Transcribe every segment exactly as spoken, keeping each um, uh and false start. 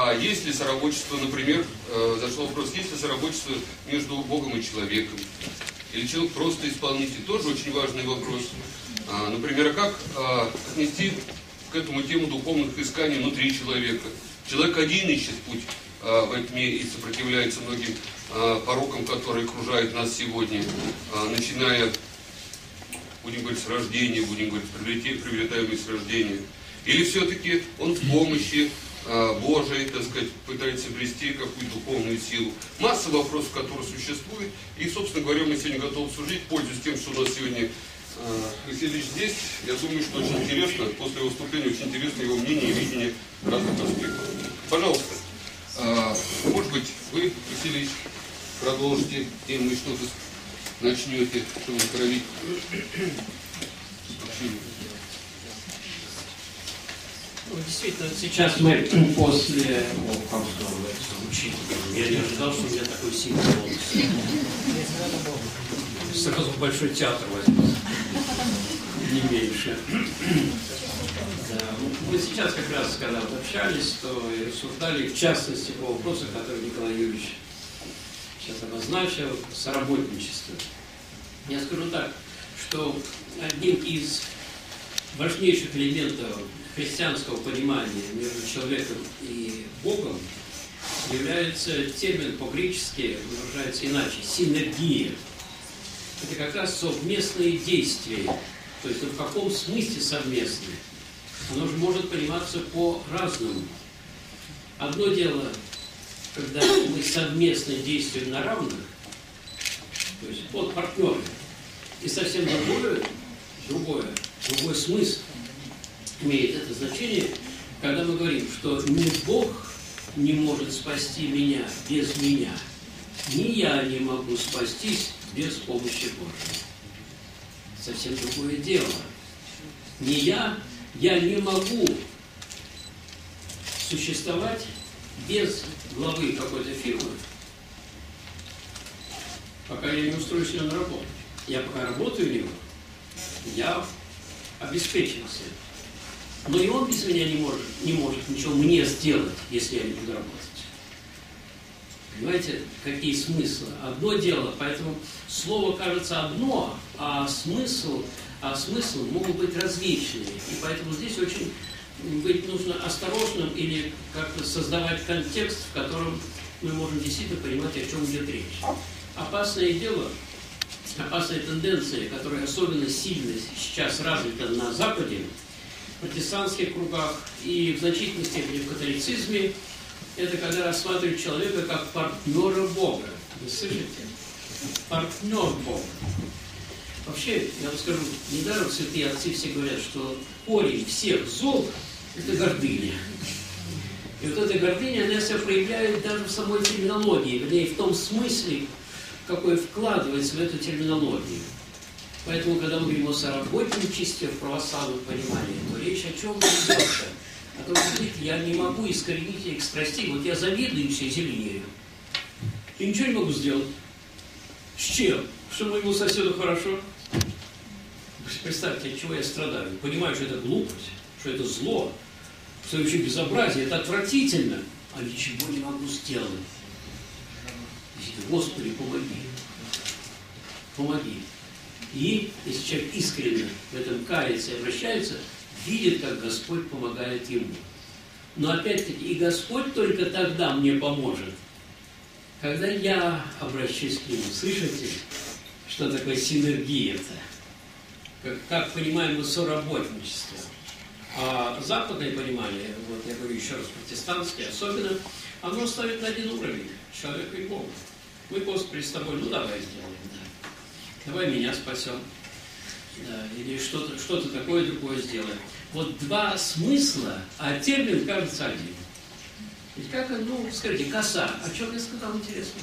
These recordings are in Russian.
а есть ли соработчество, например, э, зашел вопрос, есть ли соработчество между Богом и человеком? Или человек просто исполнитель? Тоже очень важный вопрос. А, например, а как а, отнести к этому тему духовных исканий внутри человека? Человек один ищет путь а, в этом мире и сопротивляется многим а, порокам, которые окружают нас сегодня, а, начиная, будем говорить, с рождения, будем говорить, приобретаемые с рождения. Или все-таки он в помощи Божией, так сказать, пытается обрести какую-то духовную силу. Масса вопросов, которые существуют. И, собственно говоря, мы сегодня готовы служить, пользуясь тем, что у нас сегодня Алексей Ильич здесь. Я думаю, что очень интересно, после выступления, очень интересно его мнение и видение разных аспектов. Пожалуйста, может быть, вы, Алексей Ильич, продолжите тему и что-то начнете, чтобы накровить. Ну, действительно, сейчас мы после учителя, я не ожидал, что у меня такой сильный голос. Сразу большой театр возьму, не меньше. Да. Мы сейчас как раз, когда вот общались, то и рассуждали, в частности, по вопросу, который Николай Юрьевич сейчас обозначил, соработничество. Я скажу так, что одним из важнейших элементов христианского понимания между человеком и Богом является термин по-гречески, выражается иначе, синергия. Это как раз совместные действия. То есть в каком смысле совместные? Оно же может пониматься по-разному. Одно дело, когда мы совместно действуем на равных, то есть под партнерами, и совсем другое, другое, другой смысл имеет это значение, когда мы говорим, что ни Бог не может спасти меня без меня, ни я не могу спастись без помощи Божьей. Совсем другое дело. Не я, я не могу существовать без главы какой-то фирмы, пока я не устроюсь на работу. Я пока работаю у него, я обеспечился. Но и он без меня не может, не может ничего мне сделать, если я не буду работать. Понимаете, какие смыслы? Одно дело, поэтому слово кажется одно, а смысл, а смысл могут быть различные. И поэтому здесь очень быть нужно осторожным или как-то создавать контекст, в котором мы можем действительно понимать, о чем идет речь. Опасное дело, опасная тенденция, которая особенно сильно сейчас развита на Западе, в протестантских кругах и в значительной степени в католицизме, это когда рассматривают человека как партнера Бога. Вы слышите? Партнер Бога. Вообще, я вам скажу, недаром святые отцы все говорят, что корень всех зол – это гордыня. И вот эта гордыня, она себя проявляет даже в самой терминологии, вернее, в том смысле, какой вкладывается в эту терминологию. Поэтому, когда мы говорим о соработничестве в православном понимании, то речь о чем идет? А то, видите, я не могу искоренить этих страстей. Вот я завидую всей зеленею. И ничего не могу сделать. С чем? Что моему соседу хорошо? Представьте, от чего я страдаю. Понимаю, что это глупость, что это зло, что это вообще безобразие, это отвратительно. А ничего не могу сделать. Господи, помоги. Помоги. И если человек искренне в этом кается и обращается, видит, как Господь помогает ему. Но опять-таки, и Господь только тогда мне поможет, когда я обращусь к Нему. Слышите, что такое синергия-то? Как, как понимаем мы соработничество. А западное понимание, вот я говорю еще раз, протестантское особенно, оно ставит на один уровень человека и Бога. Мы, Господи, с тобой, ну давай сделаем, да. Давай меня спасем. Да, или что-то что-то такое другое сделаем. Вот два смысла, а термин кажется один. Ведь как, ну, скажите, коса. О чем я сказал, интересно?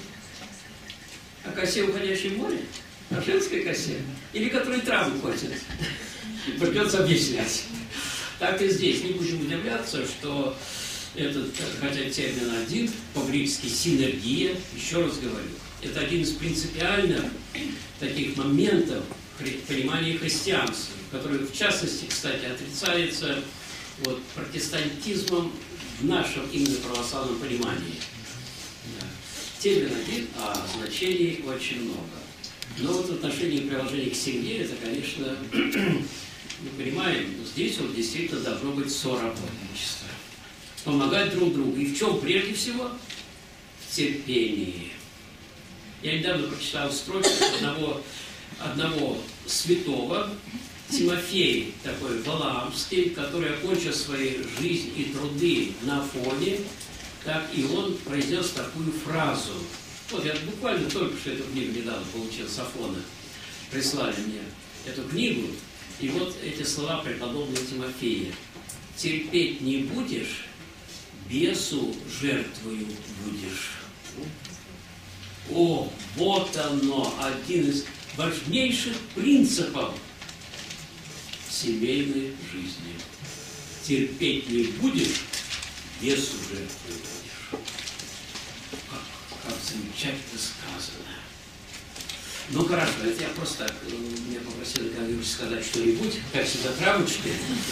О косе, уходящей в море? О женской косе? Или которой траву хочет? Придется объяснять. Так и здесь. Не будем удивляться, что этот, хотя термин один, по-гречески синергия, еще раз говорю, это один из принципиальных таких моментов понимания христианства, который, в частности, кстати, отрицается вот, протестантизмом в нашем именно православном понимании. Да. Термин один, а значений очень много. Но вот в отношении приложения к семье, это, конечно, мы понимаем, здесь вот действительно должно быть соработничество. Помогать друг другу. И в чем прежде всего? В терпении. Я недавно прочитал строчку одного, одного святого, Тимофей, такой Валаамский, который, окончил свои жизнь и труды на Афоне, так и он произнес такую фразу. Вот я буквально только что эту книгу недавно получил с Афона. Прислали мне эту книгу, и вот эти слова преподобного Тимофея. «Терпеть не будешь, бесу жертвою будешь». О, вот оно, один из важнейших принципов семейной жизни. Терпеть не будешь, бесу жертвою будешь. Как, как замечательно сказано. Ну хорошо, это я просто так, меня попросили Николай сказать что-нибудь, как всегда, травочки.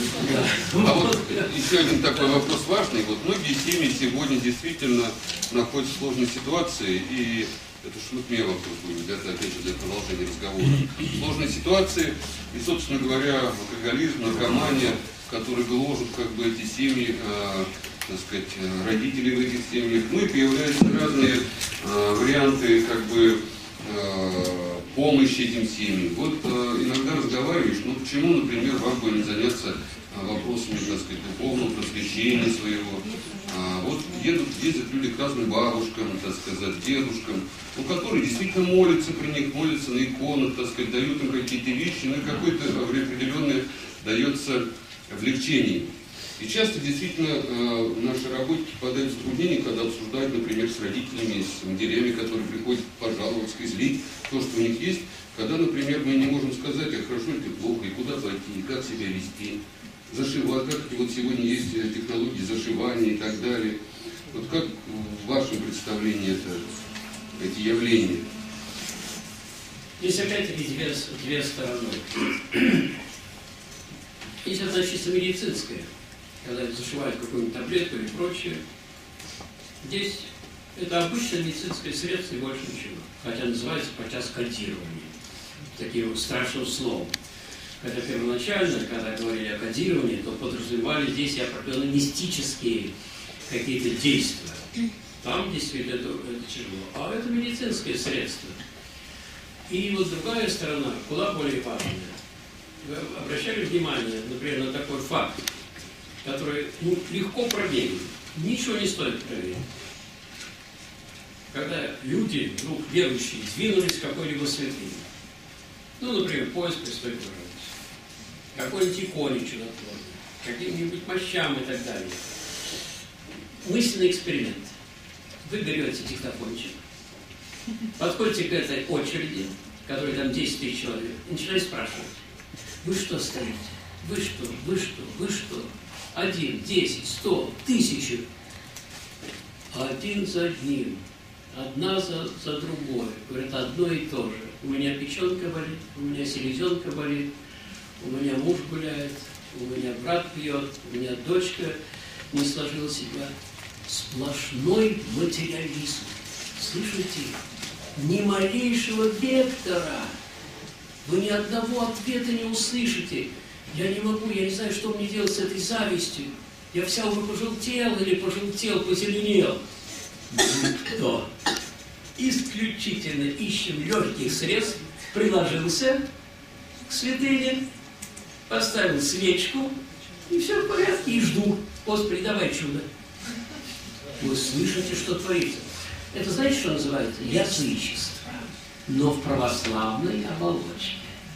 А вот еще один такой вопрос важный. Вот многие семьи сегодня действительно находятся в сложной ситуации, и это уж вот мне вопрос будет, это опять же для продолжения разговора. Сложной ситуации, и, собственно говоря, алкоголизм, наркомания, которые гложат как бы эти семьи, э, так сказать, родители в этих семьях. Ну и появляются разные э, варианты как бы э, помощи этим семьям. Вот э, иногда разговариваешь, ну почему, например, вам бы не заняться э, вопросами, так сказать, духовного просвещения своего. А, вот едут, ездят люди к разным бабушкам, так сказать, дедушкам, ну, которые действительно молятся при них, молятся на иконах, так сказать, дают им какие-то вещи, ну и какое-то определенное дается облегчение. И часто действительно э, наши работники попадают в затруднения, когда обсуждают, например, с родителями, с матерями, которые приходят пожаловаться, излить то, что у них есть, когда, например, мы не можем сказать, а хорошо или плохо, и куда пойти, и как себя вести. Зашивать, как вот сегодня есть технологии зашивания и так далее. Вот как в вашем представлении это, эти явления? Здесь опять-таки две, две стороны. Есть одна чисто медицинская, когда зашивают какую-нибудь таблетку и прочее. Здесь это обычное медицинское средство и больше ничего. Хотя называется подчас кодирование. Таким страшным словом. Хотя первоначально, когда говорили о кодировании, то подразумевали здесь и определенные мистические какие-то действия. Там действительно это, это тяжело. А это медицинское средство. И вот другая сторона, куда более важная. Вы обращали внимание, например, на такой факт, который ну, легко проверить. Ничего не стоит проверить. Когда люди, ну, верующие, двинулись в какой-либо святыне. Ну, например, поезд Пресвятой Божией. Какой-нибудь иконе чудотворной, каким-нибудь мощам и так далее. Мысленный эксперимент. Вы берете диктофончик, подходите к этой очереди, в которой там десять тысяч человек, и начинаете спрашивать. Вы что стоите? Вы что? Вы что? Вы что? Один, десять, сто, тысячи. Один за одним. Одна за, за другой. Говорят, одно и то же. У меня печенка болит, у меня селезенка болит. У меня муж гуляет, у меня брат пьет, у меня дочка не сложила себя. Сплошной материализм. Слышите? Ни малейшего вектора. Вы ни одного ответа не услышите. Я не могу, я не знаю, что мне делать с этой завистью. Я вся уже пожелтел или пожелтел, позеленел. Никто. Исключительно ищем легких средств, приложился к святыне, поставил свечку, и все в порядке, и жду. Господи, давай чудо. Вы слышите, что творится? Это знаете, что называется? Язычество. Но в православной оболочке.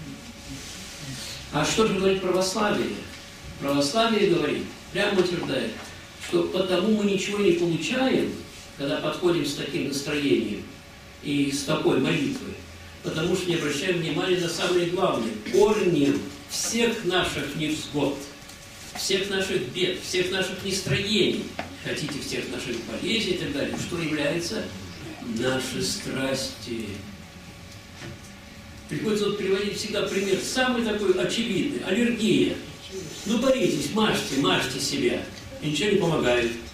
А что же говорит православие? Православие говорит, прямо утверждает, что потому мы ничего не получаем, когда подходим с таким настроением и с такой молитвой, потому что не обращаем внимания на самое главное. Корнем всех наших невзгод, всех наших бед, всех наших нестроений, хотите, всех наших болезней и так далее, что является наши страсти. Приходится вот приводить всегда пример, самый такой очевидный, аллергия. Ну боритесь, мажьте, мажьте себя, и ничего не помогает.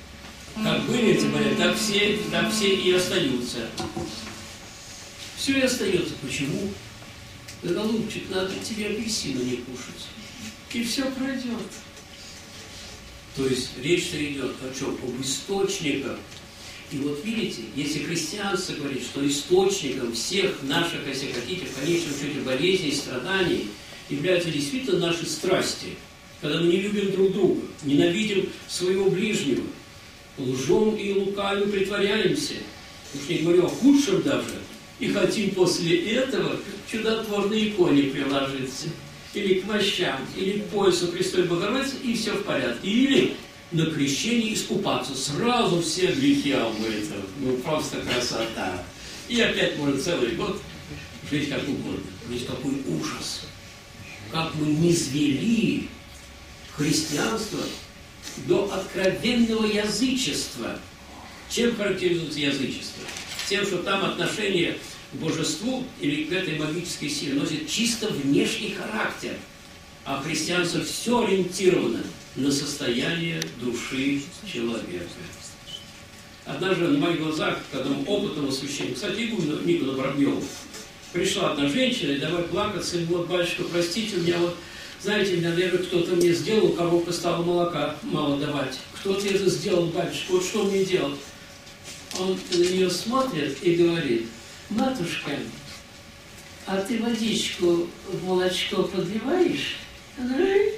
Как были эти болезни, так все, так все и остаются. Все и остается. Почему? Да, голубчик, надо тебе апельсины не кушать. И все пройдет. То есть речь-то идет о чем? Об источниках. И вот видите, если христианство говорит, что источником всех наших, если хотите, в конечном счете болезней и страданий являются действительно наши страсти. Когда мы не любим друг друга, ненавидим своего ближнего, лжем и лукавим притворяемся. Уж не говорю о худшем даже. И хотим после этого к чудотворной иконе приложиться. Или к мощам, или к поясу Престой Богородицы, и все в порядке. Или на крещении искупаться. Сразу все грехи омыты. Ну, просто красота. И опять можно целый год жить как угодно. Ведь какой ужас. Как мы низвели христианство до откровенного язычества. Чем характеризуется язычество? Тем, что там отношение к божеству или к этой магической силе носит чисто внешний характер. А христианство все ориентировано на состояние души человека. Однажды на моих глазах, когда мы опытному священнику, кстати, Никону, Никону Воробьеву, пришла одна женщина, и давай плакаться, и вот, батюшка, простите, у меня вот, знаете, наверное, кто-то мне сделал, коровка стала молока мало давать. Кто-то это сделал, батюшка, вот что мне делать? Он на нее смотрит и говорит: матушка, а ты водичку в молочко подливаешь? Она говорит: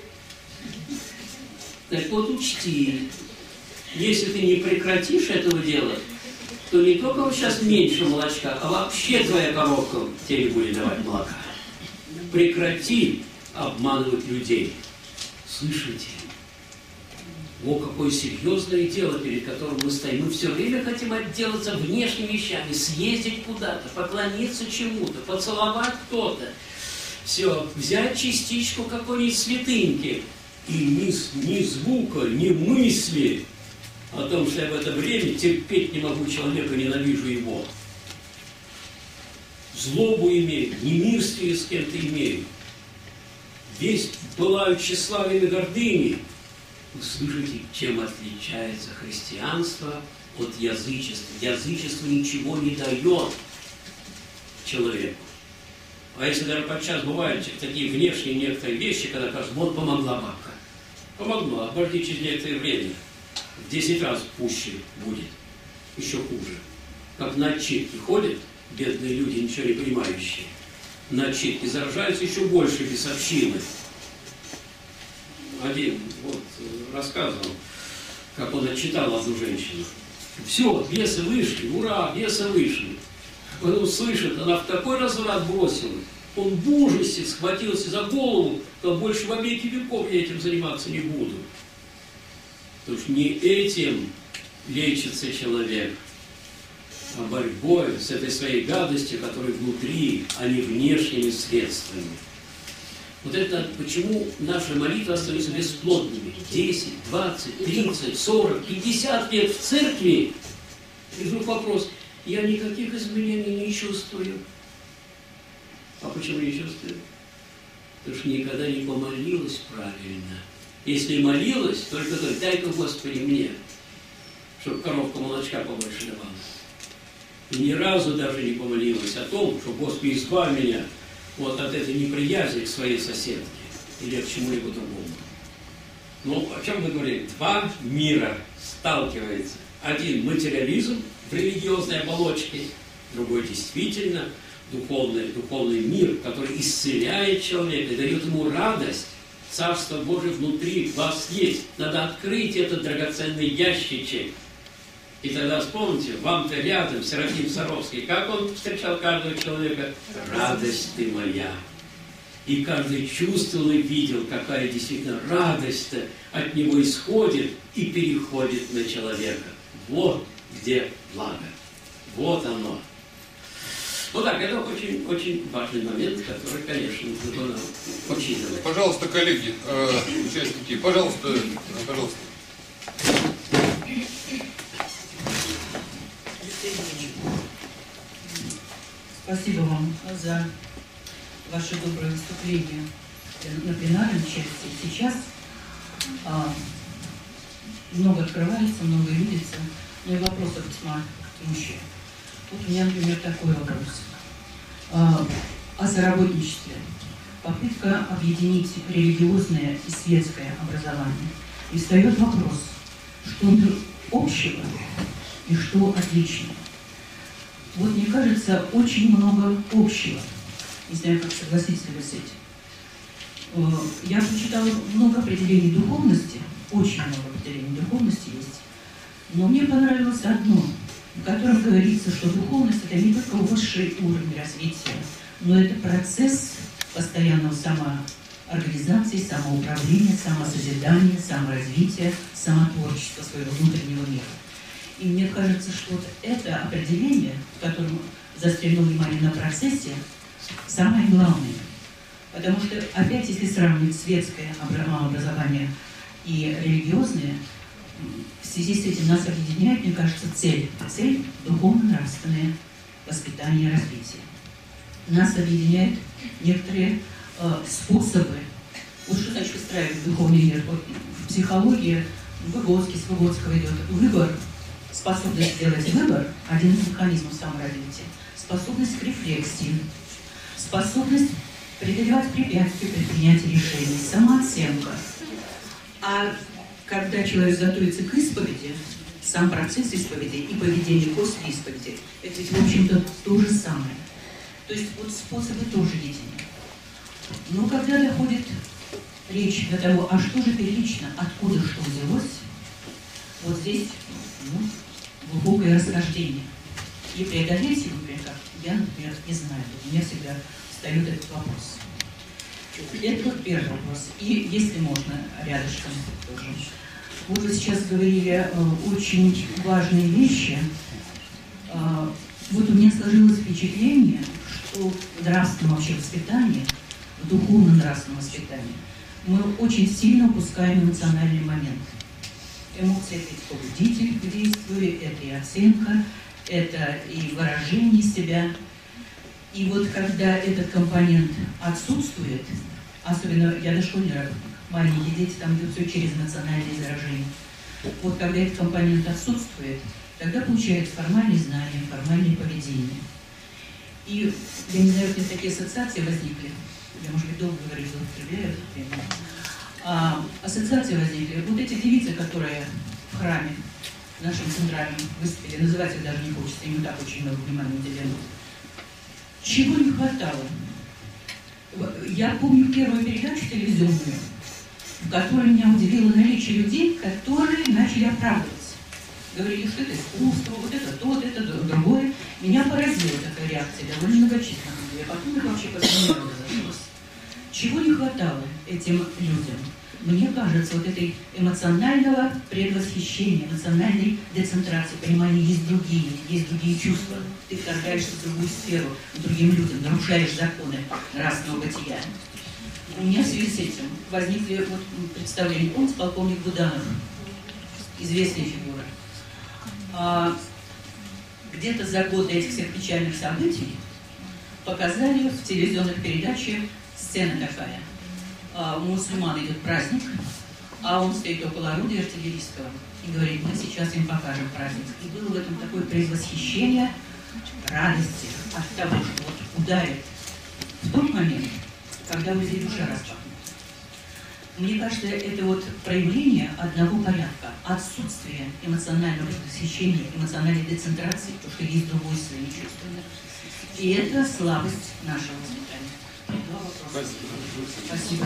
так вот учти, если ты не прекратишь этого делать, то не только вот сейчас меньше молочка, а вообще твоя коровка тебе не будет давать молока. Прекрати обманывать людей. Слышите? О, какое серьезное дело, перед которым мы стоим. Мы все время хотим отделаться внешними вещами, съездить куда-то, поклониться чему-то, поцеловать кто-то. Все, взять частичку какой-нибудь святыньки. И ни, ни звука, ни мысли о том, что я в это время терпеть не могу человека, ненавижу его. Злобу имею, немирствие с кем-то имею. Весь пылаю тщеславием и гордыней. Вы слышите, чем отличается христианство от язычества? Язычество ничего не дает человеку. А если даже подчас бывают такие внешние некоторые вещи, когда кажется, вот помогла бабка. Помогла, обожди через некоторое время. В десять раз пуще будет. Еще хуже. Как на отчитки ходят бедные люди, ничего не понимающие. На отчитки заражаются еще больше бесовщины. Один вот рассказывал, как он отчитал одну женщину. Все, бесы вышли, ура, бесы вышли. Он слышит, она в такой разврат бросилась. Он в ужасе схватился за голову, что больше во веки веков я этим заниматься не буду. Потому что не этим лечится человек, а борьбой с этой своей гадостью, которая внутри, а не внешними средствами. Вот это почему наши молитвы остаются бесплодными. десять, двадцать, тридцать, сорок, пятьдесят лет в церкви. И вдруг вопрос: я никаких изменений не чувствую. А почему не чувствую? Потому что никогда не помолилась правильно. Если молилась, только то, дай-ка, Господи, мне, чтобы коровка молочка побольше давала. И ни разу даже не помолилась о том, что, Господи, избавь меня вот от этой неприязни к своей соседке или к чему-либо другому. Ну, о чем мы говорим? Два мира сталкиваются. Один – материализм в религиозной оболочке, другой – действительно духовный, духовный мир, который исцеляет человека и дает ему радость. Царство Божие внутри вас есть. Надо открыть этот драгоценный ящичек. И тогда вспомните, вам-то рядом Серафим Саровский, как он встречал каждого человека? Радость ты моя. И каждый чувствовал и видел, какая действительно радость-то от него исходит и переходит на человека. Вот где благо. Вот оно. Вот так, это очень, очень важный момент, который, конечно, нужно учитывать. Пожалуйста, коллеги, э, участники, пожалуйста, пожалуйста. Спасибо вам за ваше доброе выступление на пленарной части. Сейчас а, много открывается, много видится, но и вопросов весьма к мужчине. Вот у меня, например, такой вопрос. А, о соработничестве. Попытка объединить религиозное и светское образование. И встает вопрос, что общего и что отличного. Вот мне кажется, очень много общего. Не знаю, как согласитесь ли вы с этим. Я прочитала много определений духовности, очень много определений духовности есть, но мне понравилось одно, в котором говорится, что духовность – это не только высший уровень развития, но это процесс постоянного самоорганизации, самоуправления, самосозидания, саморазвития, самотворчества своего внутреннего мира. И мне кажется, что вот это определение, в котором заострено внимание на процессе, самое главное. Потому что, опять, если сравнивать светское образование и религиозное, в связи с этим нас объединяет, мне кажется, цель. Цель – духовно-нравственное воспитание и развитие. Нас объединяют некоторые э, способы. Вот что значит выстраивать духовный мир? Вот в психологии Выгодский, с Выгодского идет выбор, способность сделать выбор – один из механизмов саморазвития. Способность к рефлексии, способность преодолевать препятствия при принятии решений, самооценка. А когда человек готовится к исповеди, сам процесс исповеди и поведение после исповеди, это ведь, в общем-то, то же самое. То есть вот способы тоже едины. Но когда доходит речь до того, а что же первично, откуда что взялось, вот здесь ну, глубокое расхождение. И преодолеть его, например, как я, например, не знаю, у меня всегда встает этот вопрос. Это вот первый вопрос. И, если можно, рядышком тоже. Вот вы сейчас говорили э, очень важные вещи. Э, вот у меня сложилось впечатление, что в нравственном вообще воспитании, в духовном нравственном воспитании, мы очень сильно упускаем эмоциональный момент. Эмоции – это и побудитель к действию, это и оценка, это и выражение себя. И вот когда этот компонент отсутствует, особенно я дошкольный работник, маленькие дети, там идет все через эмоциональные выражения. Вот когда этот компонент отсутствует, тогда получается формальные знания, формальное поведение. И я не знаю, если такие ассоциации возникли, я, может быть, долго говорить, злоупотребляю это время. А, ассоциации возникли. Вот эти девицы, которые в храме нашем центральном выступили, называть их даже не хочется, им и так очень много внимания уделяют. Чего не хватало? Я помню первую передачу телевизионную, в которой меня удивило наличие людей, которые начали оправдываться. Говорили, что это искусство, вот это то, вот это другое. Меня поразила такая реакция, довольно многочисленная. А потом это вообще по-своему разошлось. Чего не хватало этим людям? Мне кажется, вот этой эмоционального предвосхищения, эмоциональной децентрации, понимания, есть другие, есть другие чувства. Ты вторгаешься в другую сферу, к другим людям, нарушаешь законы нравственного бытия. У меня в связи с этим возникли вот представления. Помните, полковник Буданов, известная фигура. А, где-то за год до этих всех печальных событий показали в телевизионных передачах сцена такая. У мусульман идет праздник, а он стоит около орудия артиллерийского и говорит, мы сейчас им покажем праздник. И было в этом такое предвосхищение радости от того, что вот ударит в тот момент, когда у людей душа распахнется. Мне кажется, это вот проявление одного порядка, отсутствие эмоционального предвосхищения, эмоциональной децентрации, потому что есть другое свои чувства. И это слабость нашего воспитания. Спасибо.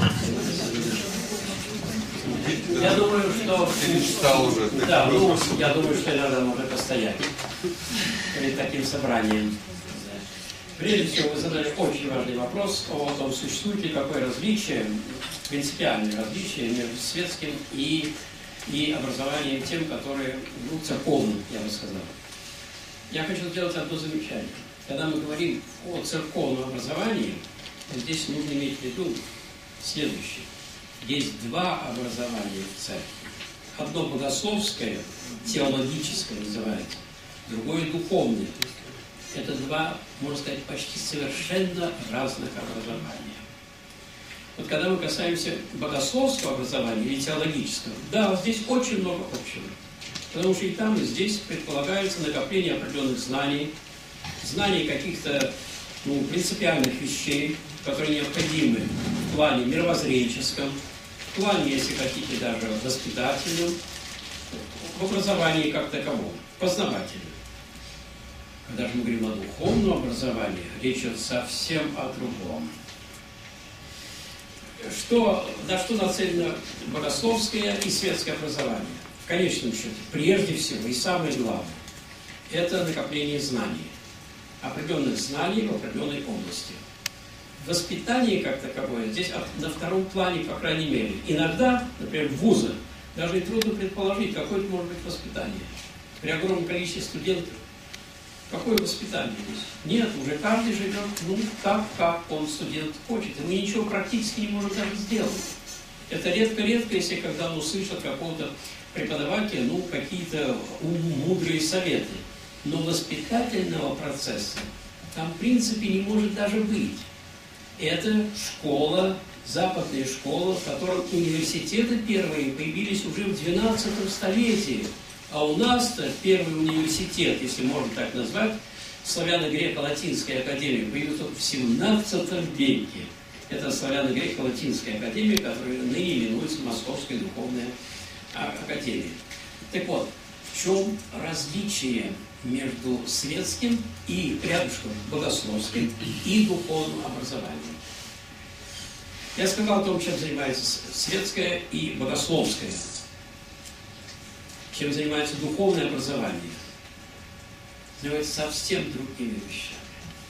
Я думаю, что... уже. Да, ну, я думаю, что иногда можно постоять перед таким собранием. Прежде всего, вы задали очень важный вопрос о том, существует ли какое различие, принципиальное различие между светским и, и образованием тем, которые, ну, церковным, я бы сказал. Я хочу сделать одно замечание. Когда мы говорим о церковном образовании, здесь нужно иметь в виду следующее. Есть два образования в церкви. Одно богословское, теологическое называется, другое духовное. Это два, можно сказать, почти совершенно разных образования. Вот когда мы касаемся богословского образования или теологического, да, здесь очень много общего. Потому что и там, и здесь предполагается накопление определенных знаний, знаний каких-то ну, принципиальных вещей, которые необходимы в плане мировоззренческом, в плане, если хотите, даже воспитательном, в образовании как таковом, познавательном. Когда же мы говорим о духовном образовании, речь идет совсем о другом. Что, на что нацелено богословское и светское образование? В конечном счете, прежде всего и самое главное, это накопление знаний, определенных знаний в определенной области. Воспитание как таковое здесь на втором плане, по крайней мере. Иногда, например, в вузах, даже и трудно предположить, какое это может быть воспитание. При огромном количестве студентов. Какое воспитание здесь? Нет, уже каждый живет, ну, так, как он, студент, хочет. И мы ничего практически не можем даже сделать. Это редко-редко, если когда он услышит какого-то преподавателя, ну, какие-то мудрые советы. Но воспитательного процесса там, в принципе, не может даже быть. Это школа, западная школа, в которой университеты первые появились уже в двенадцатом столетии. А у нас-то первый университет, если можно так назвать, славяно-греко-латинская академия, появился в семнадцатом веке. Это славяно-греко-латинская академия, которая ныне именуется Московская духовная академия. Так вот, в чем различие между светским и рядышком богословским и духовным образованием? Я сказал о том, чем занимается светское и богословское. Чем занимается духовное образование? Занимается совсем другими вещами.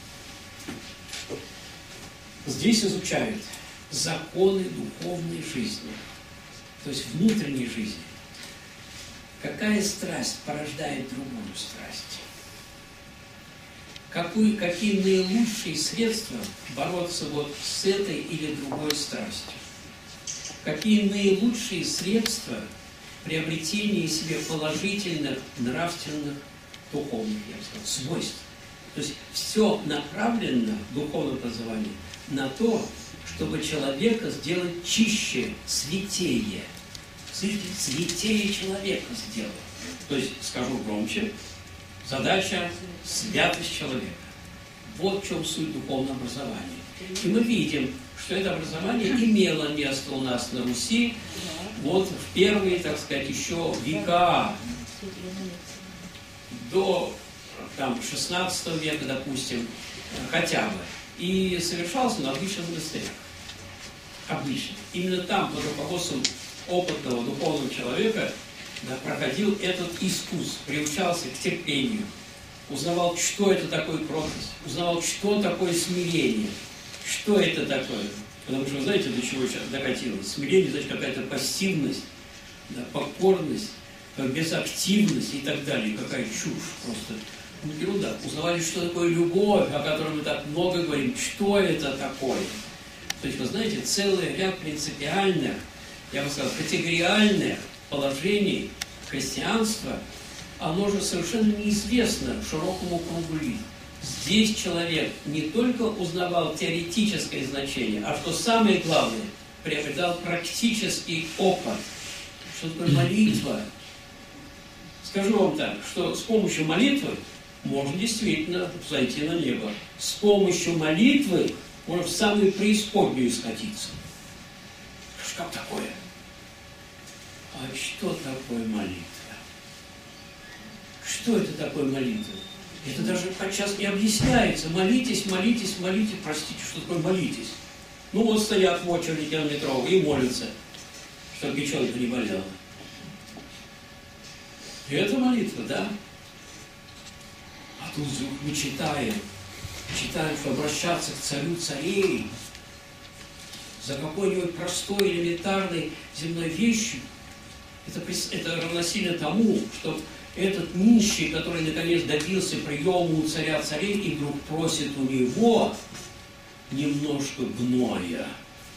Здесь изучают законы духовной жизни, то есть внутренней жизни. Какая страсть порождает другую страсть? Какую, какие наилучшие средства бороться вот с этой или другой страстью? Какие наилучшие средства приобретения себе положительных, нравственных, духовных, я бы сказал, свойств? То есть все направлено в духовном образовании на то, чтобы человека сделать чище, святее. Святее человека сделать. То есть, скажу громче, задача – святость человека. Вот в чем суть духовного образования. И мы видим, что это образование имело место у нас на Руси вот в первые, так сказать, еще века, до там, шестнадцатого века, допустим, хотя бы. И совершался на обычных монастырях. Обычно. Именно там, под руководством опытного духовного человека, да, проходил этот искус, приучался к терпению, узнавал, что это такое кротость, узнавал, что такое смирение, что это такое. Потому что, вы знаете, до чего сейчас докатилось? Смирение, значит, какая-то пассивность, да, покорность, безактивность и так далее. Какая чушь просто. Ну, ерунда. Узнавали, что такое любовь, о которой мы так много говорим, что это такое. То есть, вы знаете, целый ряд принципиальных, я бы сказал, категориальных положений христианства, оно же совершенно неизвестно широкому кругу лиц. Здесь человек не только узнавал теоретическое значение, а что самое главное, приобретал практический опыт. Что такое молитва? Скажу вам так, что с помощью молитвы можно действительно зайти на небо. С помощью молитвы можно в самую преисподнюю скатиться. Что такое? А что такое молитва? Что это такое молитва? Это даже подчас не объясняется. Молитесь, молитесь, молитесь. Простите, что такое молитесь? Ну вот стоят в очереди километровые и молятся, чтобы печенка не болела. И это молитва, да? А тут мы читаем, читаем, что обращаться к царю царей за какой-нибудь простой, элементарной земной вещью, это, это равносильно тому, что этот нищий, который наконец добился приема у царя царей, и вдруг просит у него немножко гноя.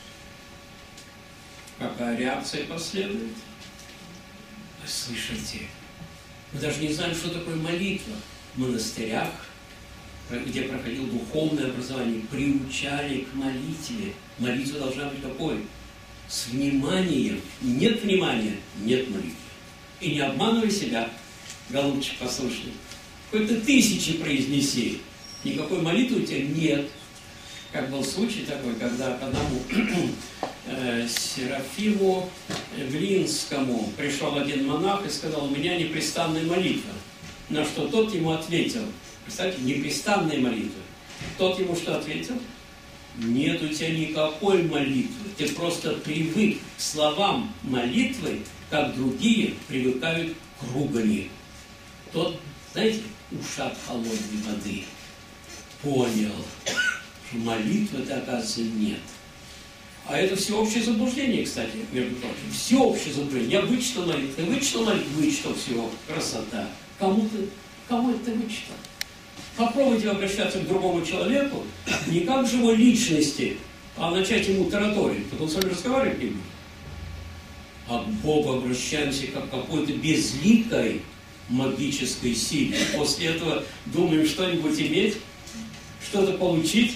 Какая реакция последует? Вы слышите? Мы даже не знаем, что такое молитва. В монастырях где проходил духовное образование, приучали к молитве. Молитва должна быть какой? С вниманием. Нет внимания, нет молитвы. И не обманывай себя, голубчик послушный. Хоть ты тысячи произнеси, никакой молитвы у тебя нет. Как был случай такой, когда к одному э, Серафиму Глинскому пришел один монах и сказал: у меня непрестанная молитва. На что тот ему ответил: представьте, непрестанная молитва. Тот ему что ответил? Нет у тебя никакой молитвы. Ты просто привык к словам молитвы, как другие привыкают к ругани. Тот, знаете, ушат холодной воды понял, что молитвы-то, оказывается, нет. А это всеобщее заблуждение, кстати, между прочим. Всеобщее заблуждение. Я вычитал молитву, ты вычитал молитву, вычитал всего. Красота. Кому ты, кому это ты вычитал? Попробуйте обращаться к другому человеку не как к живой личности, а начать ему тараторить. Так он с вами разговаривать не будет. А к Богу обращаемся как к какой-то безликой магической силе. После этого думаем что-нибудь иметь, что-то получить.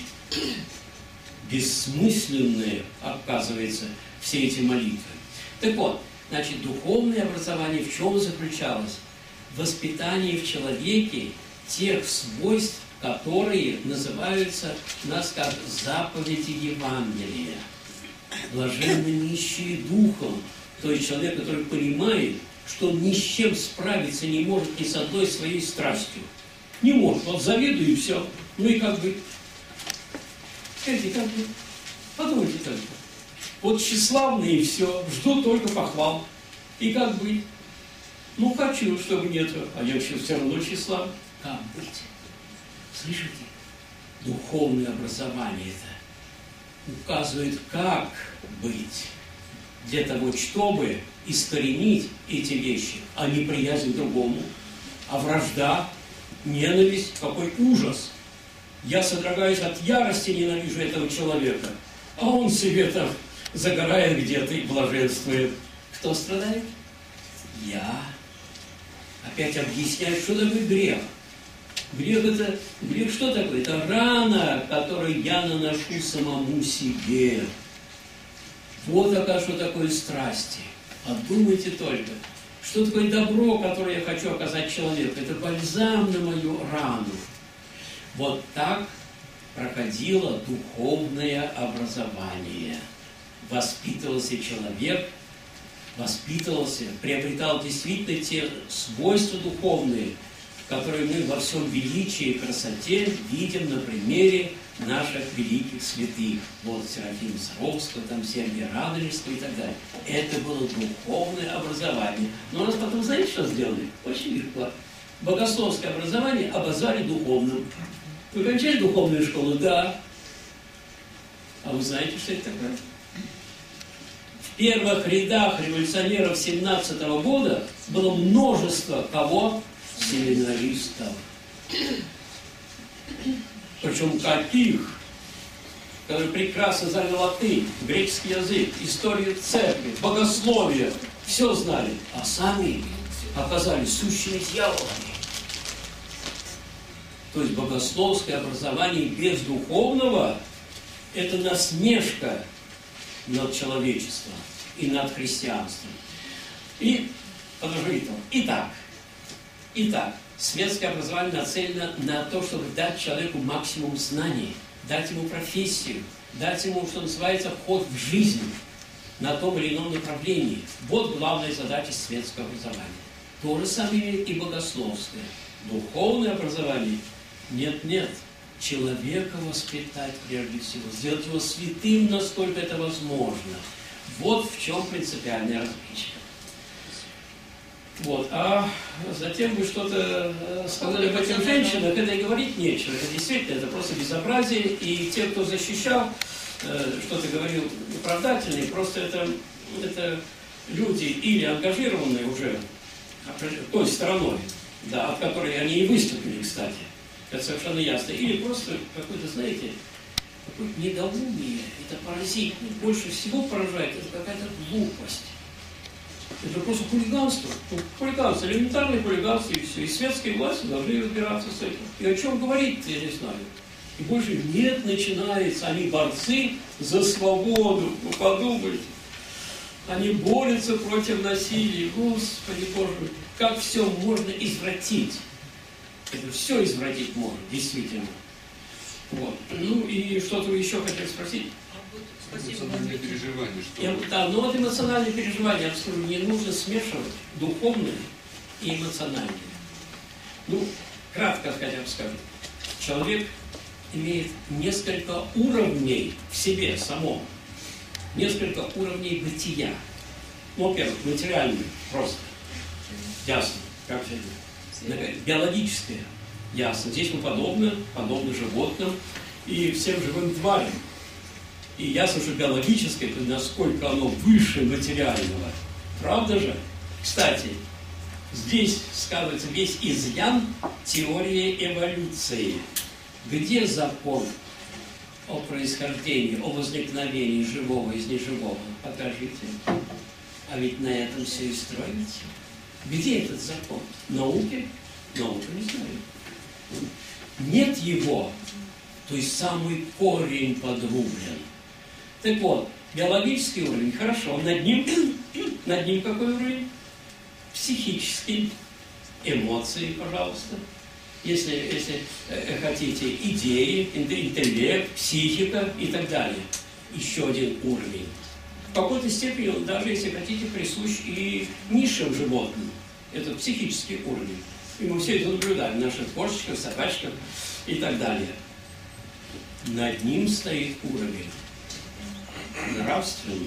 Бессмысленные, оказывается, все эти молитвы. Так вот, значит, духовное образование в чем заключалось? В воспитании в человеке тех свойств, которые называются у нас как заповеди Евангелия. Блаженны нищие духом. То есть человек, который понимает, что он ни с чем справиться не может ни с одной своей страстью. Не может. Вот завидую и все. Ну и как быть? Скажите, как быть? Подумайте только. Вот тщеславные и все. Жду только похвал. И как быть? Ну, хочу, чтобы нету. А я еще все равно тщеслав. Как быть? Слышите? Духовное образование это указывает, как быть. Для того, чтобы искоренить эти вещи, а не приязнь к другому, а вражда, ненависть, какой ужас. Я содрогаюсь от ярости, ненавижу этого человека, а он себе там загорает где-то и блаженствует. Кто страдает? Я. Опять объясняю, что такое грех. Грех это, грех что такое? Это рана, которую я наношу самому себе. Вот, оказывается, что такое страсти. Подумайте только, что такое добро, которое я хочу оказать человеку. Это бальзам на мою рану. Вот так проходило духовное образование. Воспитывался человек, воспитывался, приобретал действительно те свойства духовные, которые мы во всем величии и красоте видим на примере наших великих святых. Вот Серафима Саровского, там Сергия Радонежского и так далее. Это было духовное образование. Но у нас потом, знаете, что сделали? Очень легко. Богословское образование обозвали духовным. Вы кончали духовную школу? Да. А вы знаете, что это такое? В первых рядах революционеров семнадцатого года было множество кого? Семинаристов. Причем каких? Которые прекрасно знали латынь, греческий язык, историю церкви, богословие. Все знали. А сами оказались сущими дьяволами. То есть богословское образование без духовного – это насмешка над человечеством и над христианством. И, подожди, итак, итак, светское образование нацелено на то, чтобы дать человеку максимум знаний, дать ему профессию, дать ему, что называется, вход в жизнь на том или ином направлении. Вот главная задача светского образования. То же самое и богословское. Духовное образование – нет-нет, человека воспитать прежде всего, сделать его святым, насколько это возможно. Вот в чем принципиальное различие. Вот. А затем вы что-то сказали об этих женщинах, это и говорить нечего. Это действительно, это просто безобразие. И те, кто защищал, что-то говорил оправдательный, просто это, это люди или ангажированные уже той стороной, да, от которой они и выступили, кстати. Это совершенно ясно. Или просто какое-то, знаете, какое-то недоумие. Это поразительно. Больше всего поражает это какая-то глупость. Это просто хулиганство. Ну, хулиганство, элементарное хулиганство и все. И светские власти должны разбираться с этим. И о чем говорить-то, я не знаю. И больше нет, начинается. Они борцы за свободу. Ну, подумайте. Они борются против насилия. Господи Боже, как все можно извратить. Это все извратить можно, действительно. Вот. Ну и что-то вы еще хотели спросить? Эмоциональные переживания. Что Я, да, но вот эмоциональные переживания, я скажу, не нужно смешивать духовные и эмоциональные. Ну, кратко хотя бы скажу. Человек имеет несколько уровней в себе самом. Несколько уровней бытия. Ну, во-первых, материальный просто. Ясно. Как все это? Биологическое. Ясно. Здесь мы подобны, подобны животным и всем живым тварям. И ясно, что биологическое, насколько оно выше материального. Правда же? Кстати, здесь сказывается весь изъян теории эволюции. Где закон о происхождении, о возникновении живого из неживого? Покажите. А ведь на этом все и строится. Где этот закон? Науки? Наука не знает. Нет его, то есть самый корень подрублен. Так вот, биологический уровень, хорошо, над ним, над ним какой уровень? Психический, эмоции, пожалуйста. Если, если э, хотите, идеи, интеллект, психика и так далее. Еще один уровень. В какой-то степени он даже, если хотите, присущ и низшим животным. Это психический уровень. И мы все это наблюдаем в наших кошечках, собачках и так далее. Над ним стоит уровень нравственный.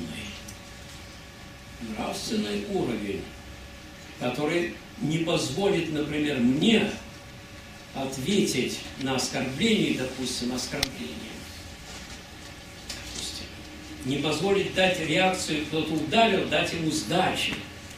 Нравственный уровень, который не позволит, например, мне ответить на оскорбление, допустим, оскорбление. Допустим, не позволит дать реакцию, кто-то ударил, дать ему сдачи.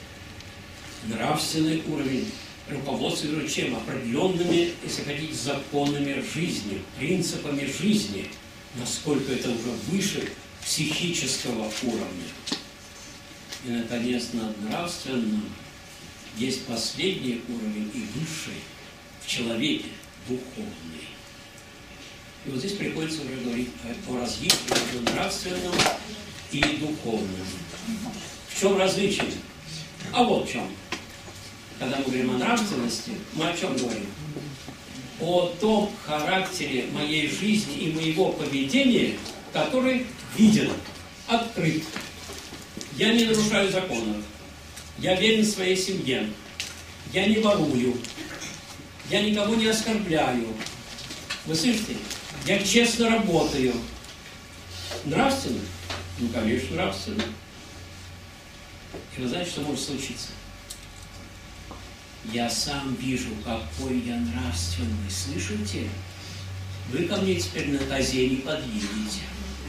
Нравственный уровень руководствуется чем? Определенными, если хотите, законами жизни, принципами жизни. Насколько это уже выше психического уровня. И, наконец, над нравственным есть последний уровень и высший в человеке, духовный. И вот здесь приходится уже говорить о различии между нравственным и духовным. В чем различие? А вот в чем. Когда мы говорим о нравственности, мы о чем говорим? О том характере моей жизни и моего поведения, который виден, открыт. Я не нарушаю законов. Я верен своей семье. Я не ворую. Я никого не оскорбляю. Вы слышите? Я честно работаю. Нравственно? Ну, конечно, нравственно. И вы знаете, что может случиться? Я сам вижу, какой я нравственный. Слышите? Вы ко мне теперь на козе не подъедете.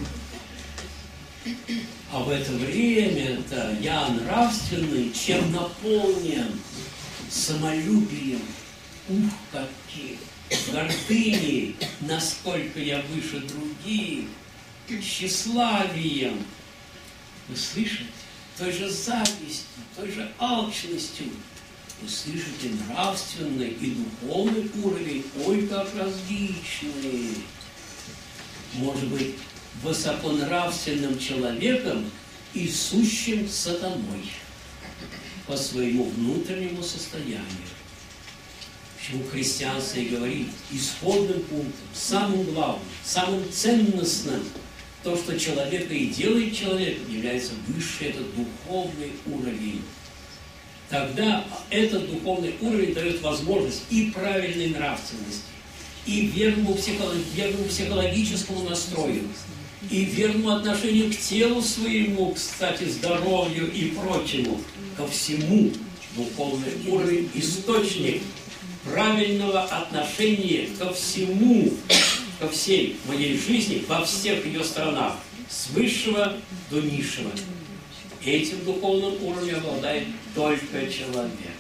А в это время-то я нравственный, чем наполнен самолюбием. Ух, какие! Гордыней, насколько я выше других, тщеславием. Вы слышите? Той же завистью, той же алчностью. Вы слышите, нравственный и духовный уровень, ой, как различные. Может быть, высоконравственным человеком и сущим сатаной по своему внутреннему состоянию. Почему христианство и говорит исходным пунктом, самым главным, самым ценностным, то, что человека и делает человеком, является высший этот духовный уровень. Тогда этот духовный уровень дает возможность и правильной нравственности, и верному, психолог... верному психологическому настрою, и верному отношению к телу своему, кстати, здоровью и прочему, ко всему. Духовный уровень, источник правильного отношения ко всему, ко всей моей жизни, во всех ее сторонах, с высшего до низшего. Этим духовным уровнем обладает только человек.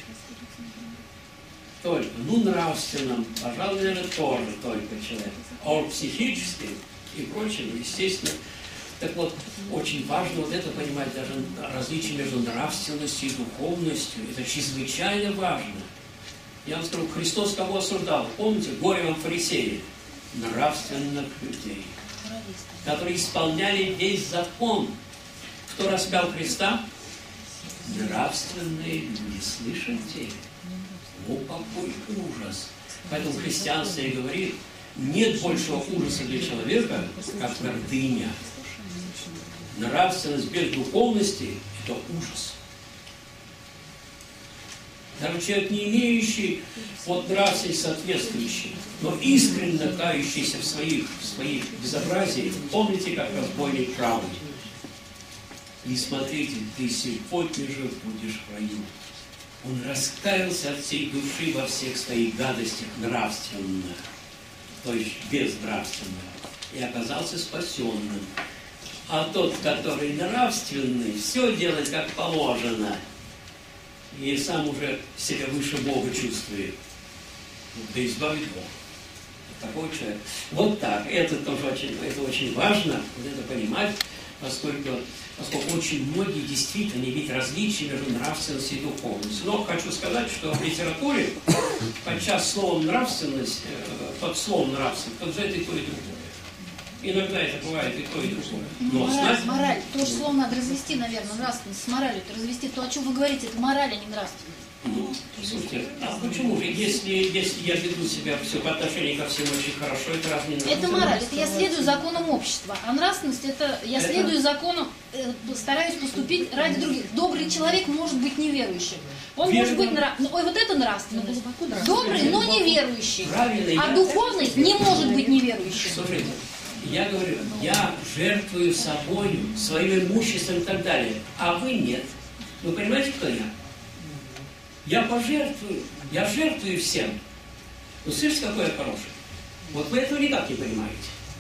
Только. Ну, нравственным, пожалуй, наверное, тоже только человек. А вот психическим и прочим, естественно, Так вот, очень важно вот это понимать, даже различие между нравственностью и духовностью. Это чрезвычайно важно. Я вам скажу, Христос кого осуждал? Помните, горе вам фарисеи? Нравственных людей, которые исполняли весь закон. Кто распял Христа? Нравственные люди. Слышите? О, какой ужас! Поэтому христианство и говорит, нет большего ужаса для человека, как гордыня. Нравственность без духовности – это ужас. Даже человек, не имеющий вот нравственности соответствующий, но искренне кающийся в своих, в своих безобразиях, помните, как разбойник правый. Не смотрите, ты сегодня же будешь в раю. Он раскаялся от всей души во всех своих гадостях нравственных, то есть безнравственных, и оказался спасенным. А тот, который нравственный, все делает как положено, и сам уже себя выше Бога чувствует. Да избавит Бог. Такой человек. Вот так. Это тоже очень, это очень важно, вот это понимать, поскольку, поскольку очень многие действительно не видят различия между нравственностью и духовностью. Но хочу сказать, что в литературе подчас словом нравственность, под словом нравственность, подвязать и то, и другое. Иногда это бывает и то, и другое. Но мораль, знать... мораль. То же слово надо развести, наверное, нравственность с моралью. Это развести то, о чем вы говорите, это мораль, а не нравственность. Ну, слушайте, а почему же, если, если я веду себя все по отношению ко всем очень хорошо, это разве не Это мораль, это я следую законам общества. А нравственность, это я это... следую законам, э, стараюсь поступить ради других. Добрый человек может быть неверующим. Он Верно. может быть нрав... Ой, вот это нравственность. Добрый, но неверующий. Правильно, а я... духовный не может быть неверующим. Слушайте, я говорю, я жертвую собою, своим имуществом и так далее, а вы нет. Вы понимаете, кто я? Я пожертвую, я жертвую всем. Ну, слышите, какой я хороший? Вот вы этого никак не понимаете.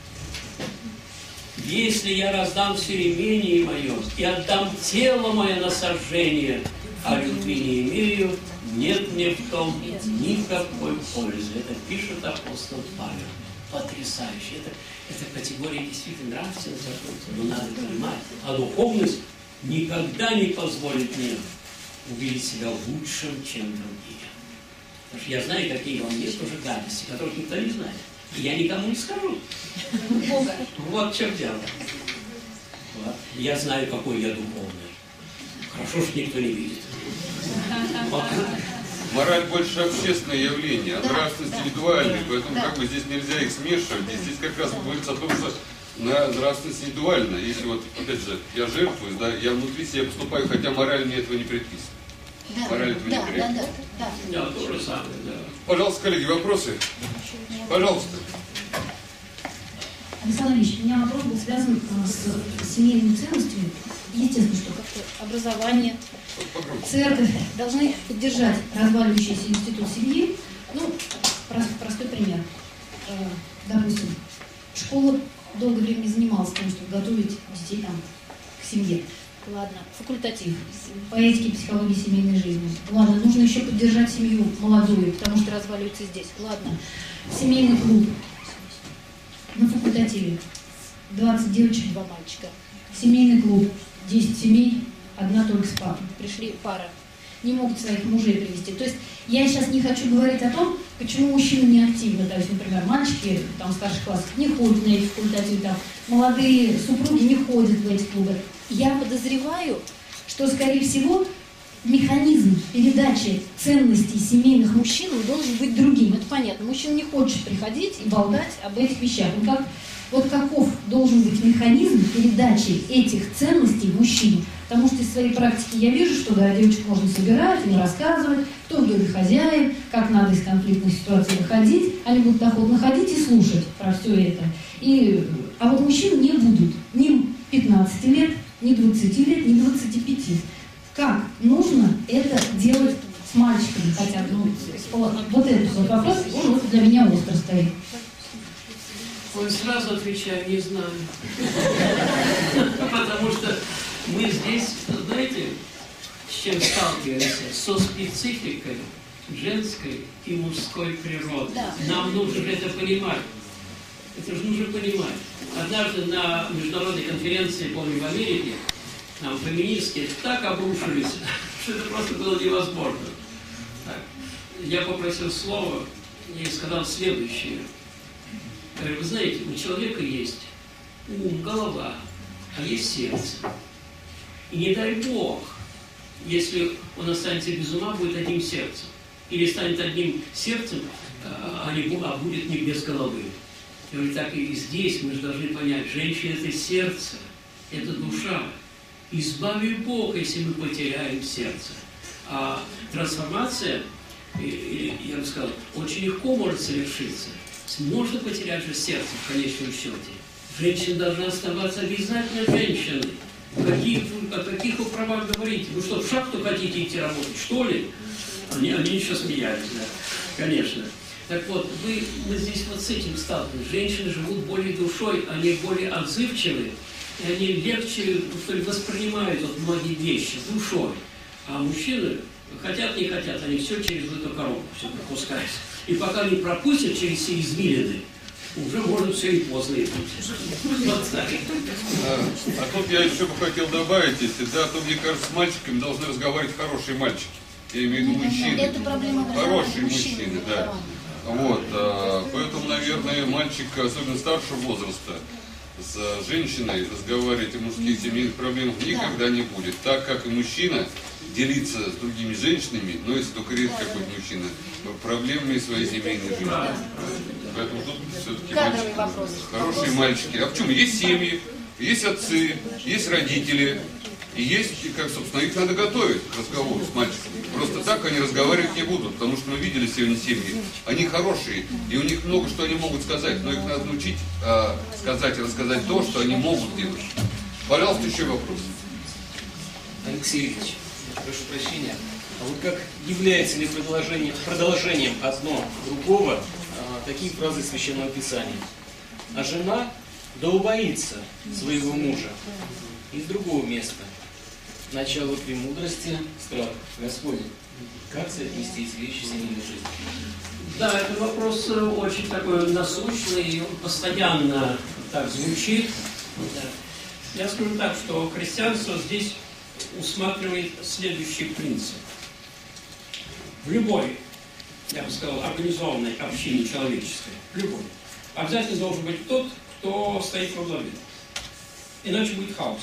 Если я раздам все имение мое и отдам тело мое на сожжение, а любви не имею, нет мне в том никакой пользы. Это пишет апостол Павел. Потрясающе. Это, это категория действительно нравственности, но надо понимать. А духовность никогда не позволит мне увидеть себя лучшим, чем другие. Потому что я знаю, какие вам есть уже гадости, которых никто не знает. И я никому не скажу. Бога. Вот в чем дело. Вот. Я знаю, какой я духовный. Хорошо, что никто не видит. Вот. Мораль больше общественное явление, а да, нравственность да, индивидуальная, поэтому да. как бы здесь нельзя их смешивать. Здесь, здесь как раз говорится о том, что на нравственность индивидуальна. Если вот, опять же, я жертвую, да, я внутри себя поступаю, хотя мораль мне этого не предписывает. Да, мораль этого да, не да, предписывает. да, да. Да, то же самое, да. Пожалуйста, коллеги, вопросы? Пожалуйста. Александр Ильич, у меня вопрос был связан с семейными ценностями. Естественно, что как-то образование, церковь должны поддержать разваливающийся институт семьи. Ну, простой пример. Допустим, школа долгое время занималась тем, чтобы готовить детей там, к семье. Ладно, факультатив. По этике, психологии семейной жизни. Ладно, нужно еще поддержать семью молодую, потому что разваливается здесь. Ладно. Семейный клуб. На факультативе. двадцать девочек, два мальчика. Семейный клуб. десять семей, одна только с папой. Пришли пара. Не могут своих мужей привести. То есть я сейчас не хочу говорить о том, почему мужчины не активны. То есть, например, мальчики там, в старших классах не ходят на эти факультативы, там, молодые супруги не ходят в эти клубы. Я подозреваю, что, скорее всего, механизм передачи ценностей семейных мужчин должен быть другим. Это понятно. Мужчина не хочет приходить и болтать об этих вещах. Он как, вот каков должен быть механизм передачи этих ценностей мужчине? Потому что из своей практики я вижу, что да, девочек можно собирать, им рассказывать, кто в доме хозяин, как надо из конфликтной ситуации выходить. Они будут доходно ходить и слушать про все это. И, а вот мужчин не будут ни пятнадцати лет, ни двадцати лет, ни двадцати пяти. Как нужно это делать с мальчиками хотя бы? Ну, вот этот вот вопрос, он вот для меня остро стоит. Ой, сразу отвечаю, не знаю. Потому что мы здесь, знаете, с чем сталкиваемся? Со спецификой женской и мужской природы. Нам нужно это понимать. Это же нужно понимать. Однажды на международной конференции, помню, в Америке, там феминистки так обрушились, что это просто было невозможно. Так. Я попросил слова и сказал следующее. Я говорю, вы знаете, у человека есть ум, голова, а есть сердце. И не дай Бог, если он останется без ума, будет одним сердцем. Или станет одним сердцем, а, не, а будет не без головы. И вот так и здесь мы же должны понять, женщина – это сердце, это душа. Избави Бог, если мы потеряем сердце. А трансформация, я бы сказал, очень легко может совершиться. Можно потерять же сердце в конечном счете. Женщина должна оставаться обязательно женщиной. Каких, о каких вы правах говорите? Вы что, в шахту хотите идти работать, что ли? Они, они еще смеялись, да, конечно. Так вот, вы, мы здесь вот с этим сталкиваемся. Женщины живут более душой, они более отзывчивы, и они легче, что ли, воспринимают вот многие вещи душой. А мужчины, хотят, не хотят, они все через эту коробку все пропускают. И пока не пропустят через все извилины, уже можно все и поздно. Вот так. А, а тут я еще бы хотел добавить, если да, то мне кажется, с мальчиками должны разговаривать хорошие мальчики. Я имею в виду мужчины. Это проблема хорошие мужчин, мужчины, да. Вот, а, поэтому, наверное, мальчик, особенно старшего возраста, с женщиной разговаривать о мужских семейных проблемах никогда да. не будет. Так как и мужчина делиться с другими женщинами, но если только редко какой-то мужчина, проблемами своей семейной жизни. Да. Поэтому тут все-таки мальчики, вопрос. хорошие вопрос. мальчики. А почему? Есть семьи, есть отцы, есть родители, и есть, как, собственно, их надо готовить к разговору с мальчиками. Просто так они разговаривать не будут, потому что мы видели сегодня семьи. Они хорошие, и у них много что они могут сказать, но их надо научить а, сказать и рассказать то, что они могут делать. Пожалуйста, еще вопрос. Алексей Ильич, прошу прощения. А вот как является ли продолжением, продолжением одно другого а, такие фразы Священного Писания? А жена да убоится своего мужа. Из другого места. Начало премудрости, страх Господень. Как соотнести эти вещи в семейной жизни? Да, это вопрос очень такой насущный, и он постоянно так звучит. Я скажу так, что христианство здесь усматривает следующий принцип. В любой, я бы сказал, организованной общине человеческой, любой, обязательно должен быть тот, кто стоит во главе. Иначе будет хаос.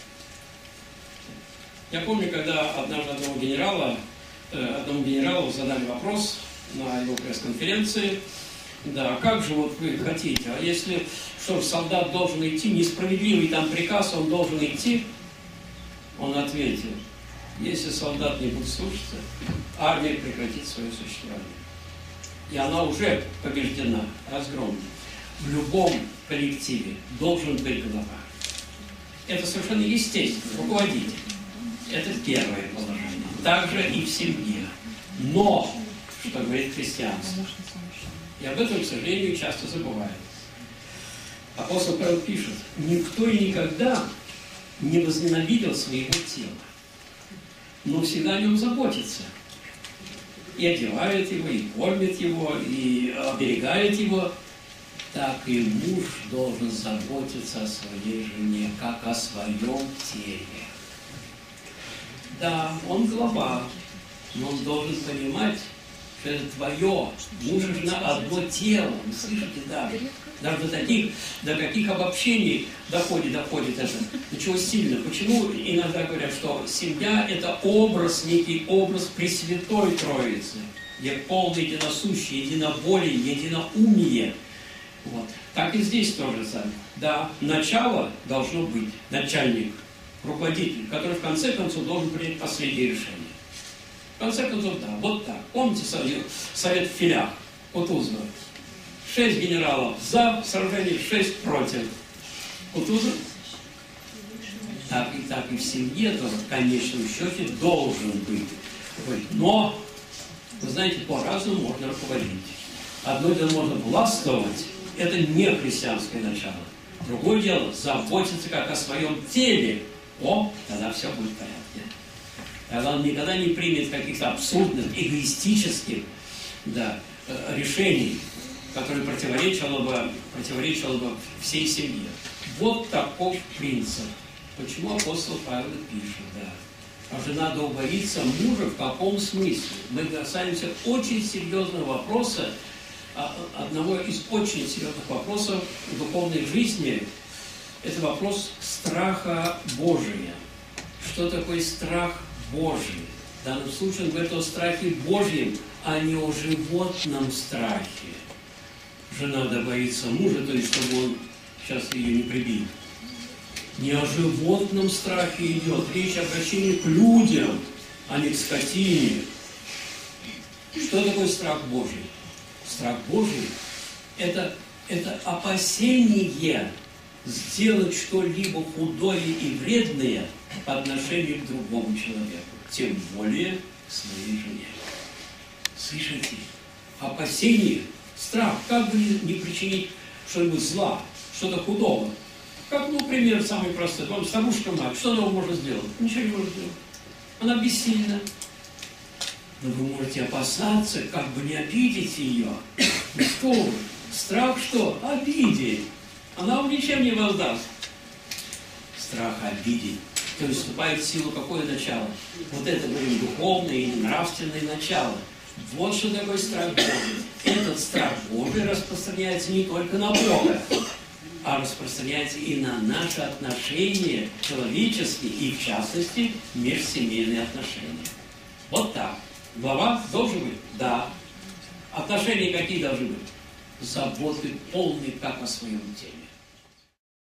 Я помню, когда однажды одного генерала, одному генералу задали вопрос на его пресс-конференции, да, как же вот вы хотите, а если, что солдат должен идти, несправедливый там приказ, он должен идти? Он ответил, если солдат не будет слушаться, армия прекратит свое существование. И она уже побеждена, разгромлена. В любом коллективе должен быть глава. Это совершенно естественно, руководитель. Это первое положение. Также и в семье. Но, что говорит христианство, и об этом, к сожалению, часто забывают. Апостол Павел пишет, никто и никогда не возненавидел своего тела, но всегда о нем заботится. И одевает его, и кормит его, и оберегает его. Так и муж должен заботиться о своей жене, как о своем теле. Да, он глава, но он должен понимать, что это твое, муж и жена одно тело. Вы слышите, да? Даже до таких, до каких обобщений доходит, доходит это. До чего сильно. Почему иногда говорят, что семья – это образ, некий образ Пресвятой Троицы, где полное единосущее, единоболие, единоумие. Вот. Так и здесь тоже самое. Да, начало должно быть, начальник, руководитель, который в конце концов должен принять последнее решение. В конце концов, да, вот так. Помните совет, совет в филях, Кутузова? Шесть генералов за сражение, шесть против. Кутузов? Так и так и в семье тоже, в конечном счете, должен быть. Но, вы знаете, по-разному можно руководить. Одно дело можно властвовать, это не христианское начало. Другое дело, заботиться как о своем теле. О, тогда все будет в порядке. Тогда он никогда не примет каких-то абсурдных, эгоистических да, решений. которое противоречило бы, противоречило бы всей семье. Вот таков принцип. Почему апостол Павел пишет, да. А жена надо убоится мужа в каком смысле? Мы касаемся очень серьезного вопроса, одного из очень серьезных вопросов в духовной жизни. Это вопрос страха Божия. Что такое страх Божий? В данном случае он говорит о страхе Божьем, а не о животном страхе. Жена да боится мужа, то есть чтобы он сейчас ее не прибил. Не о животном страхе идет. Речь о обращении к людям, а не к скотине. Что такое страх Божий? Страх Божий – это, это опасение сделать что-либо худое и вредное по отношению к другому человеку, тем более к своей жене. Слышите? Опасение, страх, как бы не причинить что-нибудь зла, что-то худого. Как, ну, пример самый простой. Вам старушка мать, что она может сделать? Ничего не может сделать. Она бессильна. Но вы можете опасаться, как бы не обидеть ее. Ну что вы? Страх что? Обидеть. Она вам ничем не воздаст. Страх обидеть. То есть вступает в силу какое начало? Вот это, говорим, духовное или нравственное начало. Вот что такое страх Божий. Этот страх Божий распространяется не только на Бога, а распространяется и на наши отношения человеческие, и в частности межсемейные отношения. Вот так. Глава должен быть? Да. Отношения какие должны быть? Заботы полные, как о своем теле.